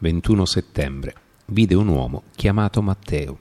21 settembre. Vide un uomo chiamato Matteo.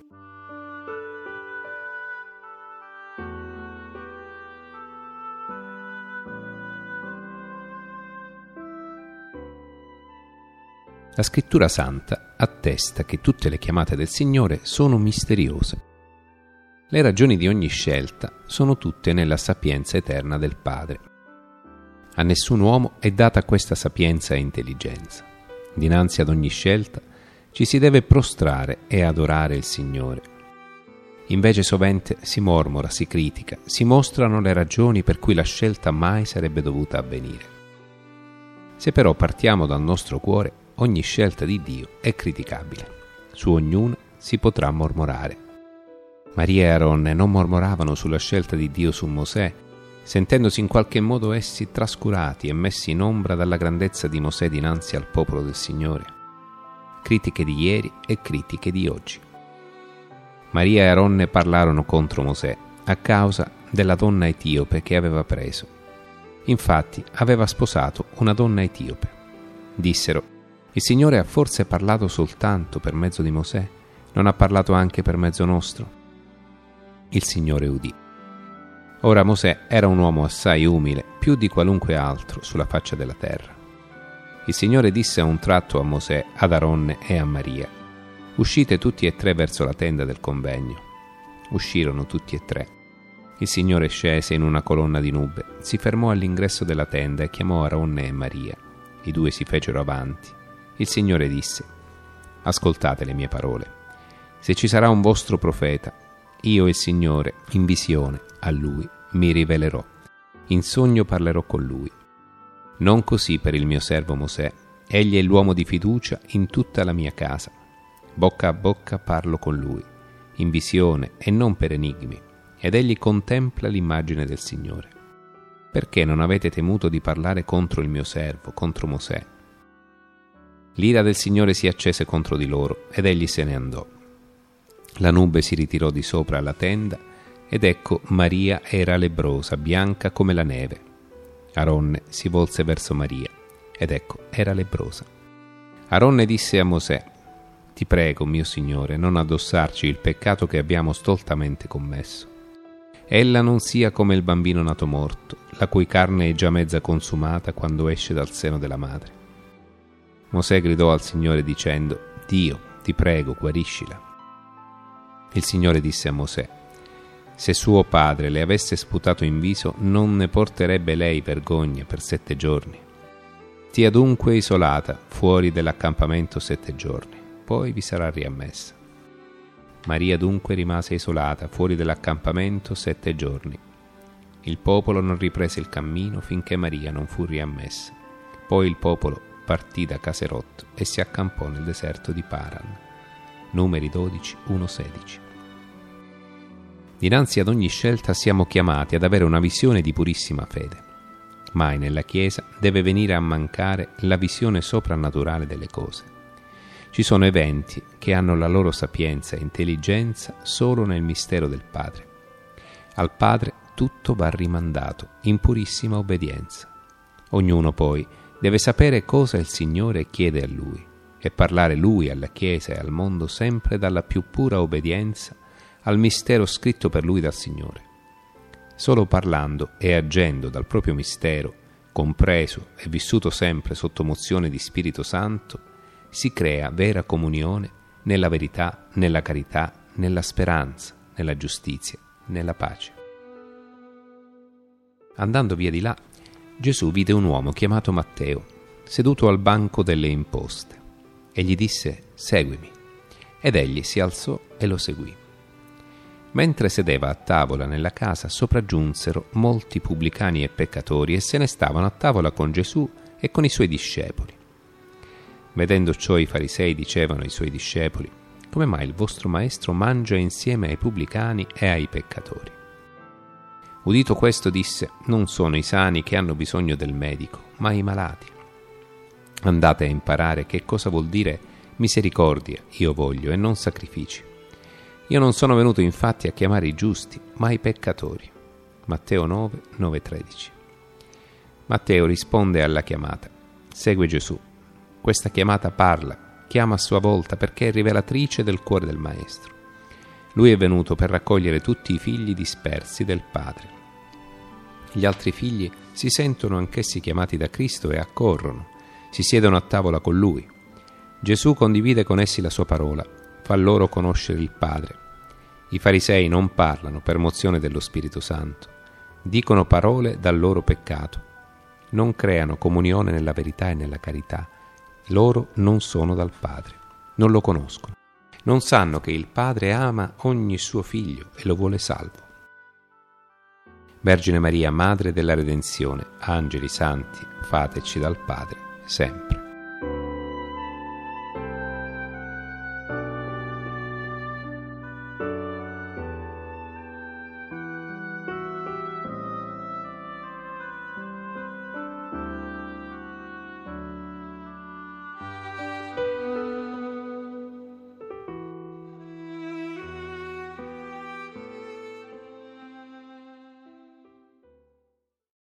La Scrittura Santa attesta che tutte le chiamate del Signore sono misteriose. Le ragioni di ogni scelta sono tutte nella sapienza eterna del Padre. A nessun uomo è data questa sapienza e intelligenza. Dinanzi ad ogni scelta ci si deve prostrare e adorare il Signore. Invece sovente si mormora, si critica, si mostrano le ragioni per cui la scelta mai sarebbe dovuta avvenire. Se però partiamo dal nostro cuore, ogni scelta di Dio è criticabile. Su ognuna si potrà mormorare. Maria e Aronne non mormoravano sulla scelta di Dio su Mosè, sentendosi in qualche modo essi trascurati e messi in ombra dalla grandezza di Mosè dinanzi al popolo del Signore. Critiche di ieri e critiche di oggi. Maria e Aronne parlarono contro Mosè a causa della donna etiope che aveva preso. Infatti aveva sposato una donna etiope. Dissero: il Signore ha forse parlato soltanto per mezzo di Mosè? Non ha parlato anche per mezzo nostro? Il Signore udì. Ora Mosè era un uomo assai umile, più di qualunque altro sulla faccia della terra. Il Signore disse a un tratto a Mosè, ad Aronne e a Maria: uscite tutti e tre verso la tenda del convegno. Uscirono tutti e tre. Il Signore scese in una colonna di nube, si fermò all'ingresso della tenda e chiamò Aronne e Maria. I due si fecero avanti. Il Signore disse: ascoltate le mie parole. Se ci sarà un vostro profeta, io il Signore, in visione, a lui mi rivelerò. In sogno parlerò con lui. Non così per il mio servo Mosè. Egli è l'uomo di fiducia in tutta la mia casa. Bocca a bocca parlo con lui, in visione e non per enigmi, ed egli contempla l'immagine del Signore. Perché non avete temuto di parlare contro il mio servo, contro Mosè? L'ira del Signore si accese contro di loro, ed egli se ne andò. La nube si ritirò di sopra la tenda, ed ecco Maria era lebbrosa, bianca come la neve. Aronne si volse verso Maria, ed ecco era lebbrosa. Aronne disse a Mosè: ti prego, mio Signore, non addossarci il peccato che abbiamo stoltamente commesso. Ella non sia come il bambino nato morto, la cui carne è già mezza consumata quando esce dal seno della madre. Mosè gridò al Signore dicendo: Dio, ti prego, guariscila. Il Signore disse a Mosè: se suo padre le avesse sputato in viso, non ne porterebbe lei vergogna per 7 giorni. Stia dunque isolata fuori dell'accampamento 7 giorni, poi vi sarà riammessa. Maria dunque rimase isolata fuori dell'accampamento 7 giorni. Il popolo non riprese il cammino finché Maria non fu riammessa. Poi il popolo partì da Caserot e si accampò nel deserto di Paran. Numeri 12, 1-16. Dinanzi ad ogni scelta siamo chiamati ad avere una visione di purissima fede. Mai nella Chiesa deve venire a mancare la visione soprannaturale delle cose. Ci sono eventi che hanno la loro sapienza e intelligenza solo nel mistero del Padre. Al Padre tutto va rimandato in purissima obbedienza. Ognuno poi deve sapere cosa il Signore chiede a Lui e parlare Lui alla Chiesa e al mondo sempre dalla più pura obbedienza al mistero scritto per Lui dal Signore. Solo parlando e agendo dal proprio mistero, compreso e vissuto sempre sotto mozione di Spirito Santo, si crea vera comunione nella verità, nella carità, nella speranza, nella giustizia, nella pace. Andando via di là, Gesù vide un uomo chiamato Matteo, seduto al banco delle imposte, e gli disse: seguimi. Ed egli si alzò e lo seguì. Mentre sedeva a tavola nella casa, sopraggiunsero molti pubblicani e peccatori e se ne stavano a tavola con Gesù e con i suoi discepoli. Vedendo ciò, i farisei dicevano ai suoi discepoli: come mai il vostro maestro mangia insieme ai pubblicani e ai peccatori? Udito questo disse: non sono i sani che hanno bisogno del medico, ma i malati. Andate a imparare che cosa vuol dire misericordia io voglio e non sacrifici. Io non sono venuto infatti a chiamare i giusti, ma i peccatori. Matteo 9, 9-13. Matteo risponde alla chiamata, segue Gesù. Questa chiamata parla chiama a sua volta perché è rivelatrice del cuore del Maestro. Lui è venuto per raccogliere tutti i figli dispersi del Padre. Gli altri figli si sentono anch'essi chiamati da Cristo e accorrono, si siedono a tavola con Lui. Gesù condivide con essi la sua parola, fa loro conoscere il Padre. I farisei non parlano per mozione dello Spirito Santo, dicono parole dal loro peccato, non creano comunione nella verità e nella carità. Loro non sono dal Padre, non lo conoscono, non sanno che il Padre ama ogni suo figlio e lo vuole salvo. Vergine Maria, Madre della Redenzione, angeli santi, fateci dal Padre sempre.